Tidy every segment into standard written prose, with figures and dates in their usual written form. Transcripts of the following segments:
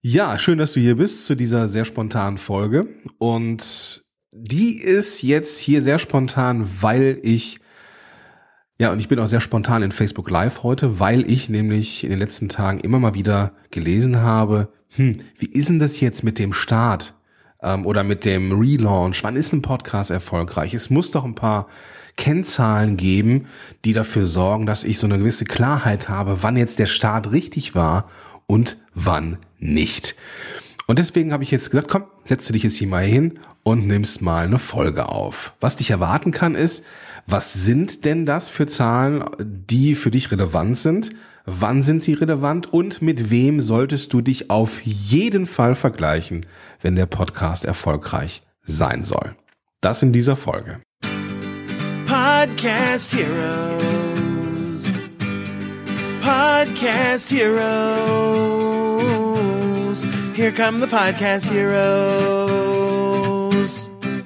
Ja, schön, dass du hier bist zu dieser sehr spontanen Folge. Und die ist jetzt hier sehr spontan, und ich bin auch sehr spontan in Facebook Live heute, weil ich nämlich in den letzten Tagen immer mal wieder gelesen habe, wie ist denn das jetzt mit dem Start oder mit dem Relaunch? Wann ist ein Podcast erfolgreich? Es muss doch ein paar Kennzahlen geben, die dafür sorgen, dass ich so eine gewisse Klarheit habe, wann jetzt der Start richtig war und wann nicht. Und deswegen habe ich jetzt gesagt, komm, setze dich jetzt hier mal hin und nimmst mal eine Folge auf. Was dich erwarten kann ist, was sind denn das für Zahlen, die für dich relevant sind? Wann sind sie relevant und mit wem solltest du dich auf jeden Fall vergleichen, wenn der Podcast erfolgreich sein soll? Das in dieser Folge. Podcast Heroes. Podcast Heroes. Here come the Podcast Heroes.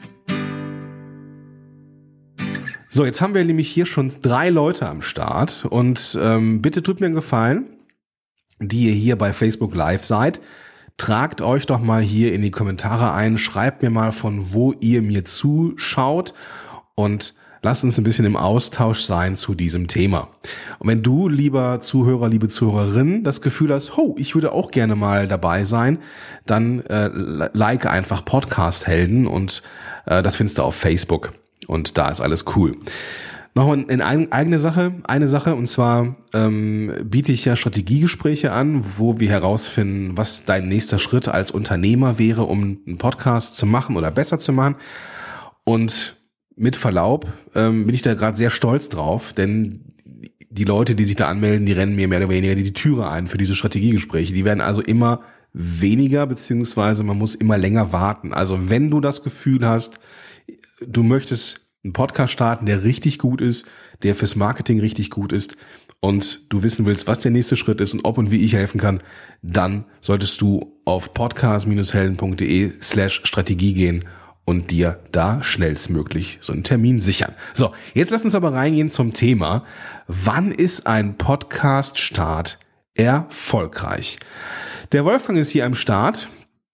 So, jetzt haben wir nämlich hier schon 3 Leute am Start und bitte tut mir einen Gefallen, die ihr hier bei Facebook Live seid. Tragt euch doch mal hier in die Kommentare ein, schreibt mir mal, von wo ihr mir zuschaut und lasst uns ein bisschen im Austausch sein zu diesem Thema. Und wenn du, lieber Zuhörer, liebe Zuhörerin, das Gefühl hast, ich würde auch gerne mal dabei sein, dann like einfach Podcast Helden und das findest du auf Facebook und da ist alles cool. Noch eine Sache, und zwar biete ich ja Strategiegespräche an, wo wir herausfinden, was dein nächster Schritt als Unternehmer wäre, um einen Podcast zu machen oder besser zu machen. Und mit Verlaub bin ich da gerade sehr stolz drauf, denn die Leute, die sich da anmelden, die rennen mir mehr oder weniger die Türe ein für diese Strategiegespräche. Die werden also immer weniger, beziehungsweise man muss immer länger warten. Also wenn du das Gefühl hast, du möchtest einen Podcast starten, der richtig gut ist, der fürs Marketing richtig gut ist und du wissen willst, was der nächste Schritt ist und ob und wie ich helfen kann, dann solltest du auf podcast-helden.de/Strategie gehen und dir da schnellstmöglich so einen Termin sichern. So, jetzt lass uns aber reingehen zum Thema. Wann ist ein Podcast-Start erfolgreich? Der Wolfgang ist hier am Start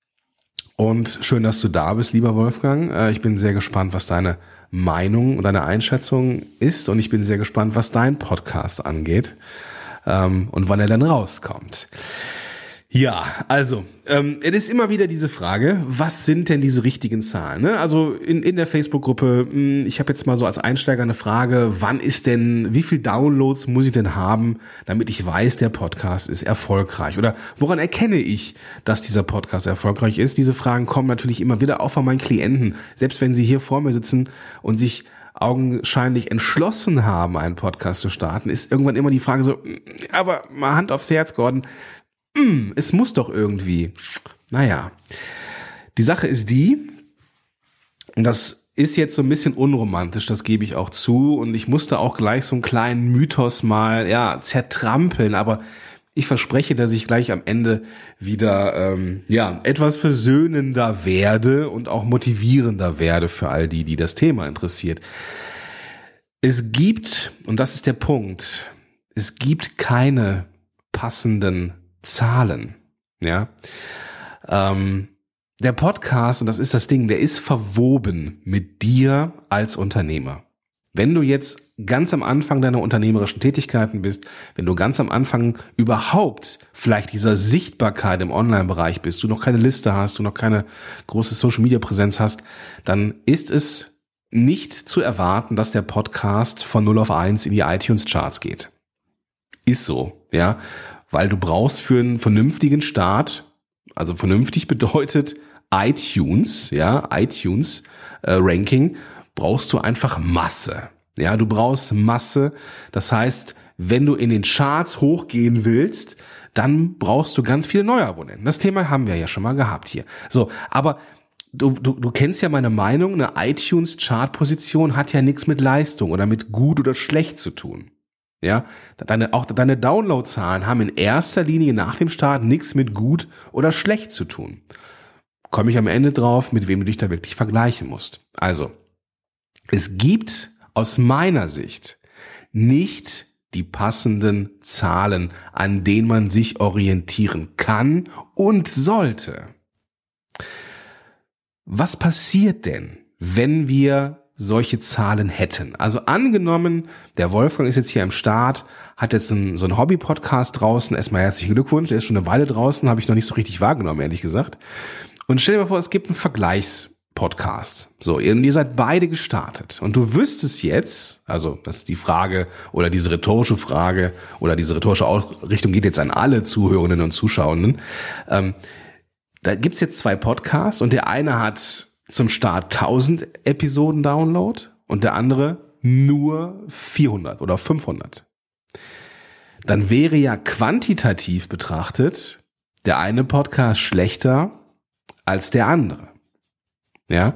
und schön, dass du da bist, lieber Wolfgang. Ich bin sehr gespannt, was deine Meinung und deine Einschätzung ist und ich bin sehr gespannt, was dein Podcast angeht und wann er dann rauskommt. Ja, also, es ist immer wieder diese Frage, was sind denn diese richtigen Zahlen? Ne? Also in der Facebook-Gruppe, ich habe jetzt mal so als Einsteiger eine Frage, wie viel Downloads muss ich denn haben, damit ich weiß, der Podcast ist erfolgreich? Oder woran erkenne ich, dass dieser Podcast erfolgreich ist? Diese Fragen kommen natürlich immer wieder auch von meinen Klienten, selbst wenn sie hier vor mir sitzen und sich augenscheinlich entschlossen haben, einen Podcast zu starten, ist irgendwann immer die Frage so, aber mal Hand aufs Herz, Gordon, es muss doch irgendwie. Naja, die Sache ist die, und das ist jetzt so ein bisschen unromantisch, das gebe ich auch zu, und ich musste auch gleich so einen kleinen Mythos mal zertrampeln, aber ich verspreche, dass ich gleich am Ende wieder etwas versöhnender werde und auch motivierender werde für all die das Thema interessiert. Es gibt, und das ist der Punkt, es gibt keine passenden Zahlen, ja. Der Podcast, und das ist das Ding, der ist verwoben mit dir als Unternehmer. Wenn du jetzt ganz am Anfang deiner unternehmerischen Tätigkeiten bist, wenn du ganz am Anfang überhaupt vielleicht dieser Sichtbarkeit im Online-Bereich bist, du noch keine Liste hast, du noch keine große Social-Media-Präsenz hast, dann ist es nicht zu erwarten, dass der Podcast von 0 auf 1 in die iTunes-Charts geht. Ist so, ja. Weil du brauchst für einen vernünftigen Start, also vernünftig bedeutet iTunes Ranking, brauchst du einfach Masse. Ja, du brauchst Masse. Das heißt, wenn du in den Charts hochgehen willst, dann brauchst du ganz viele Neuabonnenten. Das Thema haben wir ja schon mal gehabt hier. So, aber du kennst ja meine Meinung, eine iTunes-Chart-Position hat ja nichts mit Leistung oder mit gut oder schlecht zu tun. Ja, deine Downloadzahlen haben in erster Linie nach dem Start nichts mit gut oder schlecht zu tun. Komme ich am Ende drauf, mit wem du dich da wirklich vergleichen musst. Also, es gibt aus meiner Sicht nicht die passenden Zahlen, an denen man sich orientieren kann und sollte. Was passiert denn, wenn wir solche Zahlen hätten? Also angenommen, der Wolfgang ist jetzt hier am Start, hat jetzt so einen Hobby-Podcast draußen. Erstmal herzlichen Glückwunsch, der ist schon eine Weile draußen, habe ich noch nicht so richtig wahrgenommen, ehrlich gesagt. Und stell dir mal vor, es gibt einen Vergleichspodcast. So, ihr seid beide gestartet. Und du wüsstest jetzt, also das ist die Frage oder diese rhetorische Frage oder diese rhetorische Ausrichtung geht jetzt an alle Zuhörenden und Zuschauenden. Da gibt's jetzt 2 Podcasts und der eine hat zum Start 1000 Episoden Download und der andere nur 400 oder 500. Dann wäre ja quantitativ betrachtet der eine Podcast schlechter als der andere. Ja?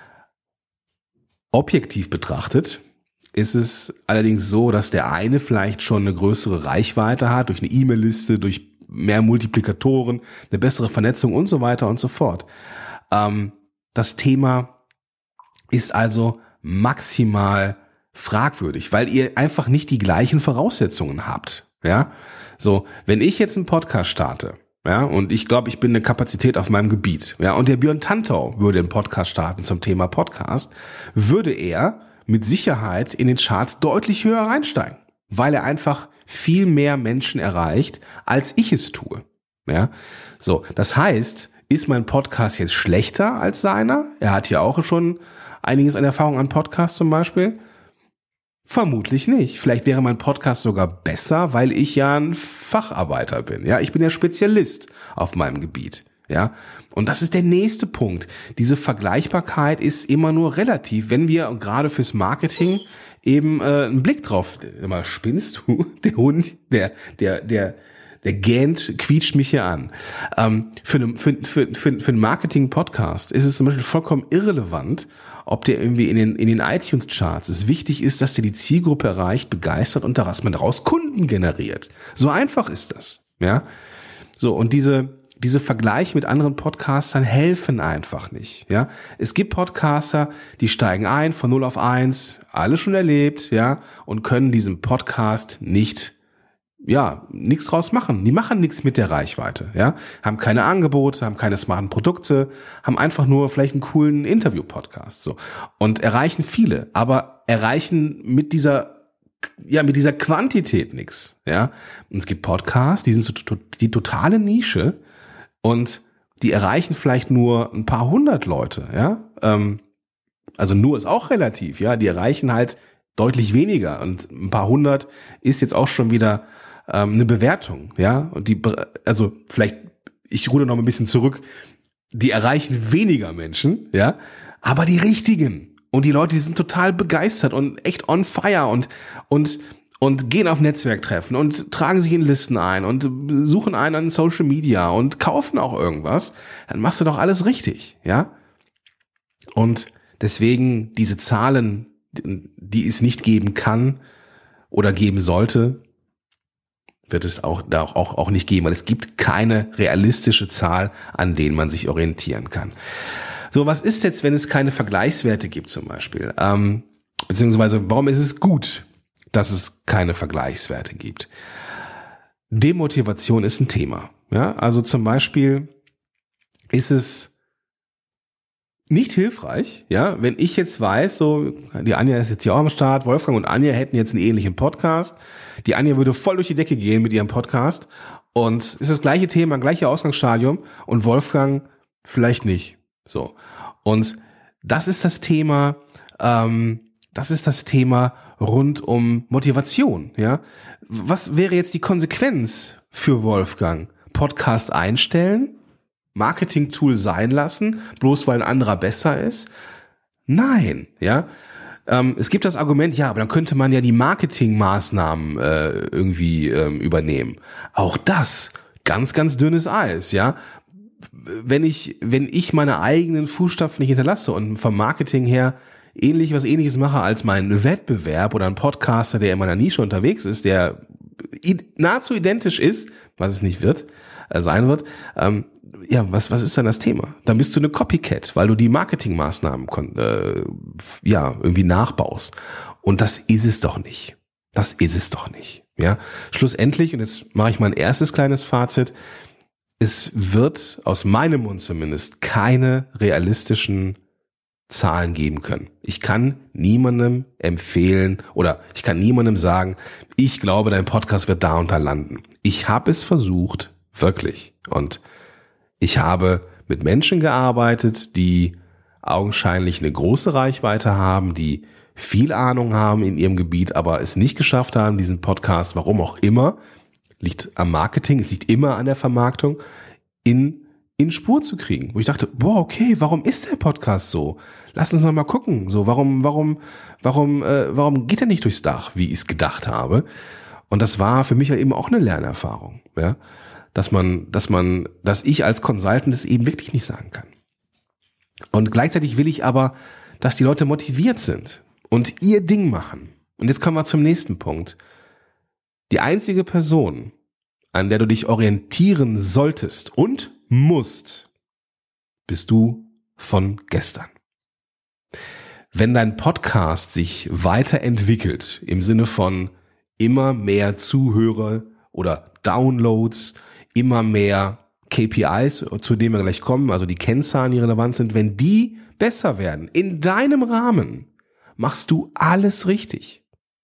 Objektiv betrachtet ist es allerdings so, dass der eine vielleicht schon eine größere Reichweite hat, durch eine E-Mail-Liste, durch mehr Multiplikatoren, eine bessere Vernetzung und so weiter und so fort. Das Thema ist also maximal fragwürdig, weil ihr einfach nicht die gleichen Voraussetzungen habt. Ja, so, wenn ich jetzt einen Podcast starte, ja, und ich glaube, ich bin eine Kapazität auf meinem Gebiet, ja, und der Björn Tantau würde einen Podcast starten zum Thema Podcast, würde er mit Sicherheit in den Charts deutlich höher reinsteigen, weil er einfach viel mehr Menschen erreicht, als ich es tue. Ja, so, das heißt, ist mein Podcast jetzt schlechter als seiner? Er hat ja auch schon einiges an Erfahrung an Podcasts zum Beispiel. Vermutlich nicht. Vielleicht wäre mein Podcast sogar besser, weil ich ja ein Facharbeiter bin. Ja, ich bin ja Spezialist auf meinem Gebiet. Ja, und das ist der nächste Punkt. Diese Vergleichbarkeit ist immer nur relativ, wenn wir gerade fürs Marketing eben einen Blick drauf. Immer spinnst du? Der Hund, der gähnt, quietscht mich hier an. Für einen Marketing-Podcast ist es zum Beispiel vollkommen irrelevant, ob der irgendwie in den iTunes-Charts ist. Wichtig ist, dass der die Zielgruppe erreicht, begeistert und dass man daraus Kunden generiert. So einfach ist das. Ja, so, und diese Vergleiche mit anderen Podcastern helfen einfach nicht. Ja, es gibt Podcaster, die steigen ein von 0 auf 1, alle schon erlebt, ja, und können diesen Podcast nichts draus machen. Die machen nichts mit der Reichweite, ja, haben keine Angebote, haben keine smarten Produkte, haben einfach nur vielleicht einen coolen Interview-Podcast, so, und erreichen viele, aber erreichen mit dieser Quantität nichts, ja. Und es gibt Podcasts, die sind so die totale Nische und die erreichen vielleicht nur ein paar hundert Leute, ja. Also nur ist auch relativ, ja. Die erreichen halt deutlich weniger und ein paar hundert ist jetzt auch schon wieder eine Bewertung, ja, und also vielleicht, ich ruder noch ein bisschen zurück, die erreichen weniger Menschen, ja, aber die richtigen und die Leute, die sind total begeistert und echt on fire und gehen auf Netzwerktreffen und tragen sich in Listen ein und suchen einen an Social Media und kaufen auch irgendwas, dann machst du doch alles richtig, ja, und deswegen diese Zahlen, die es nicht geben kann oder geben sollte, wird es auch nicht geben, weil es gibt keine realistische Zahl, an denen man sich orientieren kann. So, was ist jetzt, wenn es keine Vergleichswerte gibt zum Beispiel? Beziehungsweise, warum ist es gut, dass es keine Vergleichswerte gibt? Demotivation ist ein Thema. Ja, also zum Beispiel ist es nicht hilfreich, ja, wenn ich jetzt weiß, so, die Anja ist jetzt hier auch am Start, Wolfgang und Anja hätten jetzt einen ähnlichen Podcast. Die Anja würde voll durch die Decke gehen mit ihrem Podcast und ist das gleiche Thema, gleiche Ausgangsstadium und Wolfgang vielleicht nicht. So. Und das ist das Thema rund um Motivation, ja. Was wäre jetzt die Konsequenz für Wolfgang? Podcast einstellen? Marketing-Tool sein lassen, bloß weil ein anderer besser ist? Nein, ja. Es gibt das Argument, ja, aber dann könnte man ja die Marketingmaßnahmen irgendwie übernehmen. Auch das, ganz, ganz dünnes Eis, ja. Wenn ich meine eigenen Fußstapfen nicht hinterlasse und vom Marketing her was Ähnliches mache als mein Wettbewerb oder ein Podcaster, der in meiner Nische unterwegs ist, der nahezu identisch ist, was es nicht sein wird, was ist dann das Thema? Dann bist du eine Copycat, weil du die Marketingmaßnahmen irgendwie nachbaust. Und das ist es doch nicht. Das ist es doch nicht. Ja, schlussendlich, und jetzt mache ich mal ein erstes kleines Fazit, es wird aus meinem Mund zumindest keine realistischen Zahlen geben können. Ich kann niemandem empfehlen oder ich kann niemandem sagen, ich glaube, dein Podcast wird da und da landen. Ich habe es versucht, wirklich. Und ich habe mit Menschen gearbeitet, die augenscheinlich eine große Reichweite haben, die viel Ahnung haben in ihrem Gebiet, aber es nicht geschafft haben, diesen Podcast, warum auch immer, liegt am Marketing, es liegt immer an der Vermarktung, in Spur zu kriegen. Wo ich dachte, boah, okay, warum ist der Podcast so? Lass uns noch mal gucken. So, warum geht er nicht durchs Dach, wie ich es gedacht habe? Und das war für mich ja eben auch eine Lernerfahrung, ja, dass ich als Consultant das eben wirklich nicht sagen kann. Und gleichzeitig will ich aber, dass die Leute motiviert sind und ihr Ding machen. Und jetzt kommen wir zum nächsten Punkt. Die einzige Person, an der du dich orientieren solltest und musst, bist du von gestern. Wenn dein Podcast sich weiterentwickelt, im Sinne von immer mehr Zuhörer oder Downloads, immer mehr KPIs, zu denen wir gleich kommen, also die Kennzahlen, die relevant sind, wenn die besser werden, in deinem Rahmen, machst du alles richtig.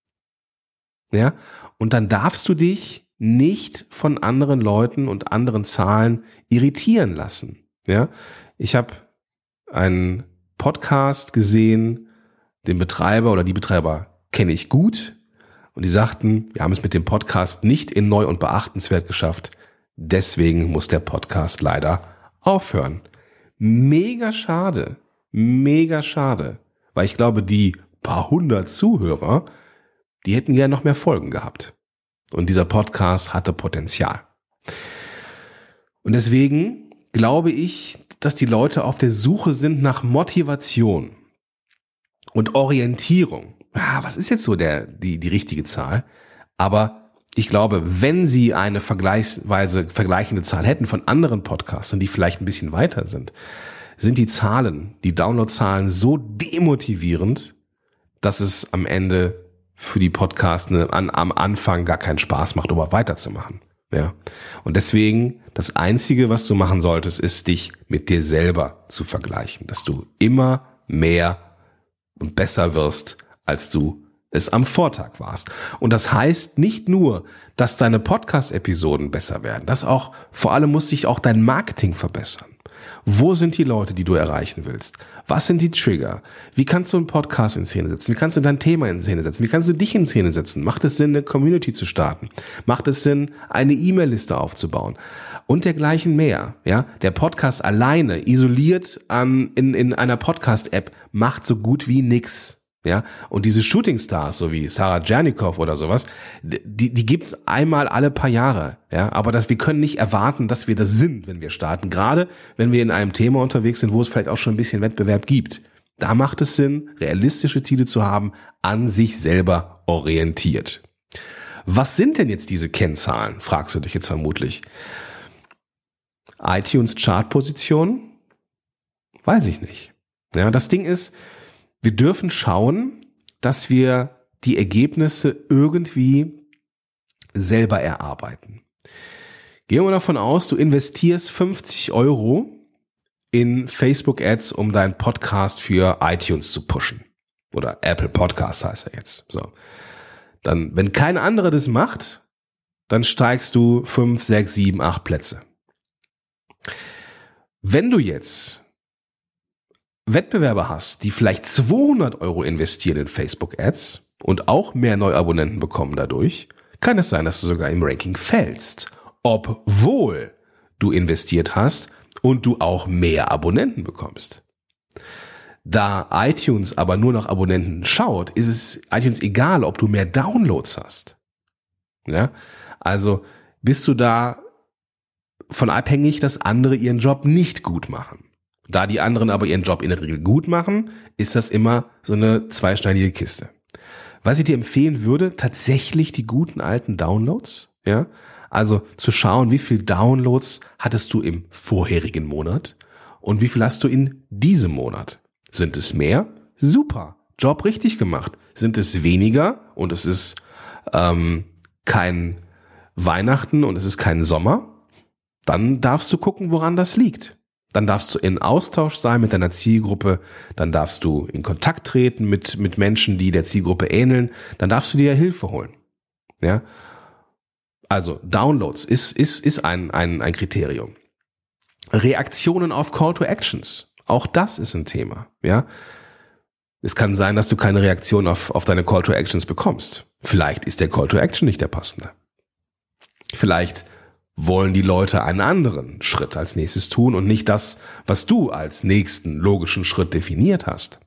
Ja? Und dann darfst du dich nicht von anderen Leuten und anderen Zahlen irritieren lassen. Ja? Ich habe einen Podcast gesehen, den Betreiber oder die Betreiber kenne ich gut und die sagten, wir haben es mit dem Podcast nicht in neu und beachtenswert geschafft, deswegen muss der Podcast leider aufhören. Mega schade, weil ich glaube, die paar hundert Zuhörer, die hätten gerne noch mehr Folgen gehabt. Und dieser Podcast hatte Potenzial. Und deswegen glaube ich, dass die Leute auf der Suche sind nach Motivation und Orientierung. Was ist jetzt so die richtige Zahl? Aber ich glaube, wenn sie eine vergleichende Zahl hätten von anderen Podcastern, die vielleicht ein bisschen weiter sind die Zahlen, die Downloadzahlen so demotivierend, dass es am Ende für die Podcasts am Anfang gar keinen Spaß macht, aber weiterzumachen. Ja. Und deswegen, das Einzige, was du machen solltest, ist, dich mit dir selber zu vergleichen, dass du immer mehr und besser wirst, als du es am Vortag warst. Und das heißt nicht nur, dass deine Podcast-Episoden besser werden, vor allem muss sich auch dein Marketing verbessern. Wo sind die Leute, die du erreichen willst? Was sind die Trigger? Wie kannst du einen Podcast in Szene setzen? Wie kannst du dein Thema in Szene setzen? Wie kannst du dich in Szene setzen? Macht es Sinn, eine Community zu starten? Macht es Sinn, eine E-Mail-Liste aufzubauen? Und dergleichen mehr. Ja, der Podcast alleine, isoliert in einer Podcast-App, macht so gut wie nix. Ja, und diese Shooting-Stars, so wie Sarah Jernikow oder sowas, die gibt's einmal alle paar Jahre. Ja, aber wir können nicht erwarten, dass wir das sind, wenn wir starten. Gerade wenn wir in einem Thema unterwegs sind, wo es vielleicht auch schon ein bisschen Wettbewerb gibt. Da macht es Sinn, realistische Ziele zu haben, an sich selber orientiert. Was sind denn jetzt diese Kennzahlen, fragst du dich jetzt vermutlich. iTunes-Chart-Position? Weiß ich nicht. Ja, das Ding ist, wir dürfen schauen, dass wir die Ergebnisse irgendwie selber erarbeiten. Gehen wir davon aus, du investierst 50 € in Facebook-Ads, um deinen Podcast für iTunes zu pushen. Oder Apple Podcasts heißt er jetzt. So. Dann, wenn kein anderer das macht, dann steigst du 5, 6, 7, 8 Plätze. Wenn du jetzt Wettbewerber hast, die vielleicht 200 € investieren in Facebook-Ads und auch mehr Neuabonnenten bekommen dadurch, kann es sein, dass du sogar im Ranking fällst, obwohl du investiert hast und du auch mehr Abonnenten bekommst. Da iTunes aber nur nach Abonnenten schaut, ist es iTunes egal, ob du mehr Downloads hast. Ja? Also bist du da von abhängig, dass andere ihren Job nicht gut machen. Da die anderen aber ihren Job in der Regel gut machen, ist das immer so eine zweischneidige Kiste. Was ich dir empfehlen würde, tatsächlich die guten alten Downloads, ja, also zu schauen, wie viel Downloads hattest du im vorherigen Monat und wie viel hast du in diesem Monat. Sind es mehr? Super, Job richtig gemacht. Sind es weniger und es ist kein Weihnachten und es ist kein Sommer, dann darfst du gucken, woran das liegt. Dann darfst du in Austausch sein mit deiner Zielgruppe, dann darfst du in Kontakt treten mit Menschen, die der Zielgruppe ähneln, dann darfst du dir Hilfe holen. Ja? Also Downloads ist ein Kriterium. Reaktionen auf Call to Actions, auch das ist ein Thema. Ja? Es kann sein, dass du keine Reaktion auf deine Call to Actions bekommst. Vielleicht ist der Call to Action nicht der passende. Vielleicht wollen die Leute einen anderen Schritt als nächstes tun und nicht das, was du als nächsten logischen Schritt definiert hast.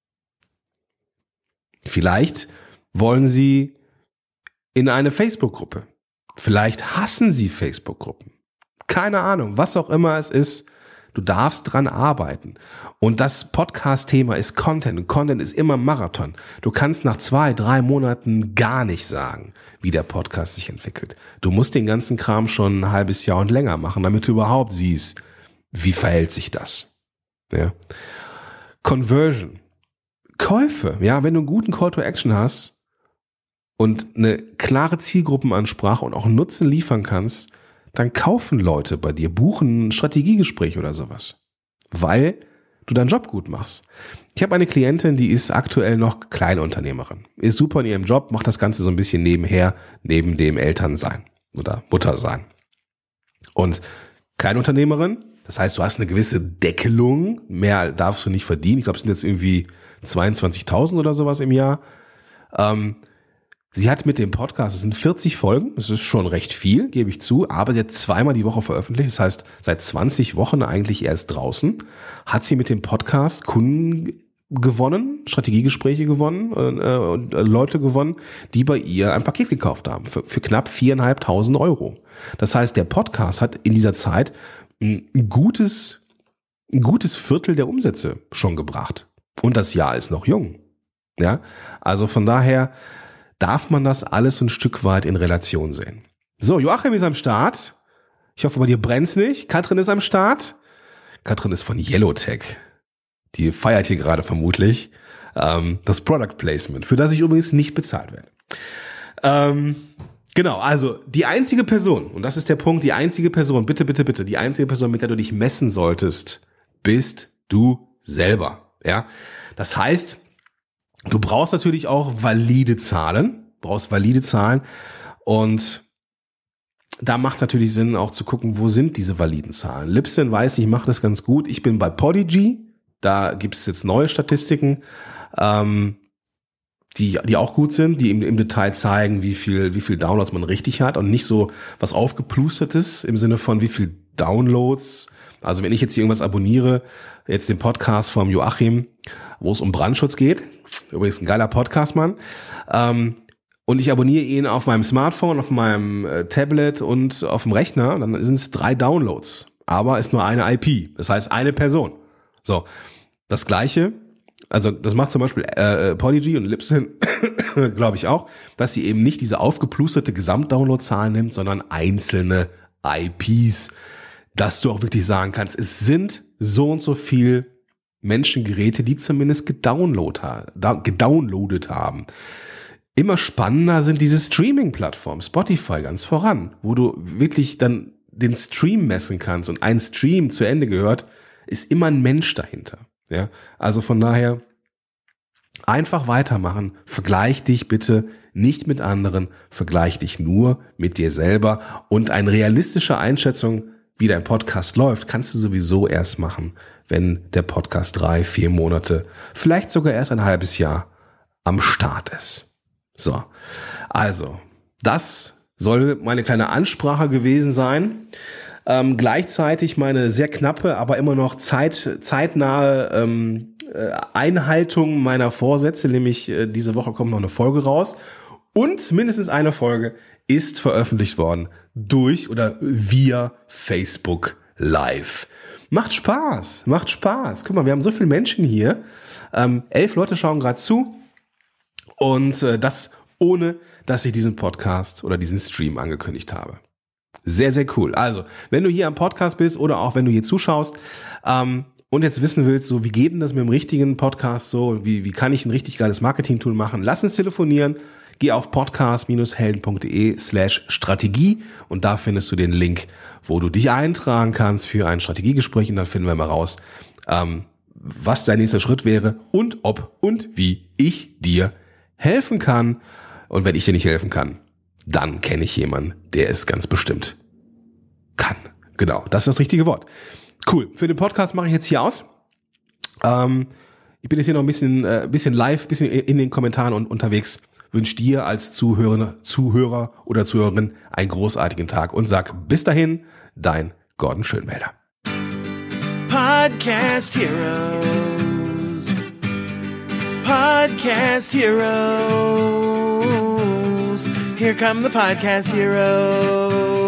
Vielleicht wollen sie in eine Facebook-Gruppe. Vielleicht hassen sie Facebook-Gruppen. Keine Ahnung, was auch immer es ist. Du darfst dran arbeiten. Und das Podcast-Thema ist Content. Und Content ist immer Marathon. Du kannst nach 2-3 Monaten gar nicht sagen, wie der Podcast sich entwickelt. Du musst den ganzen Kram schon ein halbes Jahr und länger machen, damit du überhaupt siehst, wie verhält sich das. Ja. Conversion. Käufe. Ja, wenn du einen guten Call to Action hast und eine klare Zielgruppenansprache und auch Nutzen liefern kannst, dann kaufen Leute bei dir, buchen ein Strategiegespräch oder sowas, weil du deinen Job gut machst. Ich habe eine Klientin, die ist aktuell noch Kleinunternehmerin, ist super in ihrem Job, macht das Ganze so ein bisschen nebenher, neben dem Elternsein oder Muttersein. Und Kleinunternehmerin, das heißt, du hast eine gewisse Deckelung, mehr darfst du nicht verdienen. Ich glaube, es sind jetzt irgendwie 22.000 oder sowas im Jahr. Sie hat mit dem Podcast, es sind 40 Folgen, das ist schon recht viel, gebe ich zu, aber sie hat 2-mal die Woche veröffentlicht, das heißt seit 20 Wochen eigentlich erst draußen, hat sie mit dem Podcast Kunden gewonnen, Strategiegespräche gewonnen und Leute gewonnen, die bei ihr ein Paket gekauft haben für knapp 4.500 Euro. Das heißt, der Podcast hat in dieser Zeit ein gutes Viertel der Umsätze schon gebracht und das Jahr ist noch jung. Ja, also von daher darf man das alles ein Stück weit in Relation sehen. So, Joachim ist am Start. Ich hoffe, bei dir brennt's nicht. Katrin ist am Start. Katrin ist von Yellowtech. Die feiert hier gerade vermutlich das Product Placement, für das ich übrigens nicht bezahlt werde. Genau, also die einzige Person, und das ist der Punkt, die einzige Person, bitte, die einzige Person, mit der du dich messen solltest, bist du selber. Ja, das heißt, du brauchst natürlich auch valide Zahlen, und da macht es natürlich Sinn, auch zu gucken, wo sind diese validen Zahlen. Libsyn weiß, ich mache das ganz gut. Ich bin bei Podigy, da gibt es jetzt neue Statistiken, die auch gut sind, die im Detail zeigen, wie viel Downloads man richtig hat und nicht so was aufgeplustertes im Sinne von wie viel Downloads. Also wenn ich jetzt hier irgendwas abonniere, jetzt den Podcast vom Joachim, wo es um Brandschutz geht, übrigens ein geiler Podcast, Mann, und ich abonniere ihn auf meinem Smartphone, auf meinem Tablet und auf dem Rechner, dann sind es 3 Downloads, aber ist nur eine IP, das heißt eine Person. So, das Gleiche, also das macht zum Beispiel Podigy und Libsyn, glaube ich auch, dass sie eben nicht diese aufgeplusterte Gesamtdownloadzahlen nimmt, sondern einzelne IPs, dass du auch wirklich sagen kannst, es sind so und so viel Menschengeräte, die zumindest gedownloadet haben. Immer spannender sind diese Streaming-Plattformen, Spotify ganz voran, wo du wirklich dann den Stream messen kannst und ein Stream zu Ende gehört, ist immer ein Mensch dahinter. Ja, also von daher einfach weitermachen, vergleich dich bitte nicht mit anderen, vergleich dich nur mit dir selber und eine realistische Einschätzung, wie dein Podcast läuft, kannst du sowieso erst machen, wenn der Podcast 3-4 Monate, vielleicht sogar erst ein halbes Jahr am Start ist. So, also, das soll meine kleine Ansprache gewesen sein. Gleichzeitig meine sehr knappe, aber immer noch zeitnahe Einhaltung meiner Vorsätze, nämlich diese Woche kommt noch eine Folge raus und mindestens eine Folge ist veröffentlicht worden durch oder via Facebook Live. Macht Spaß. Guck mal, wir haben so viele Menschen hier. 11 Leute schauen gerade zu und das ohne, dass ich diesen Podcast oder diesen Stream angekündigt habe. Sehr, sehr cool. Also, wenn du hier am Podcast bist oder auch wenn du hier zuschaust und jetzt wissen willst, so wie geht denn das mit dem richtigen Podcast so, wie kann ich ein richtig geiles Marketing-Tool machen, lass uns telefonieren. geh auf podcast-helden.de/Strategie und da findest du den Link, wo du dich eintragen kannst für ein Strategiegespräch und dann finden wir mal raus, was dein nächster Schritt wäre und ob und wie ich dir helfen kann. Und wenn ich dir nicht helfen kann, dann kenne ich jemanden, der es ganz bestimmt kann. Genau, das ist das richtige Wort. Cool, für den Podcast mache ich jetzt hier aus. Ich bin jetzt hier noch ein bisschen live, ein bisschen in den Kommentaren unterwegs. Wünsche dir als Zuhörer oder Zuhörerin einen großartigen Tag und sag bis dahin, dein Gordon Schönmelder. Podcast Heroes. Podcast Heroes. Here come the Podcast Heroes.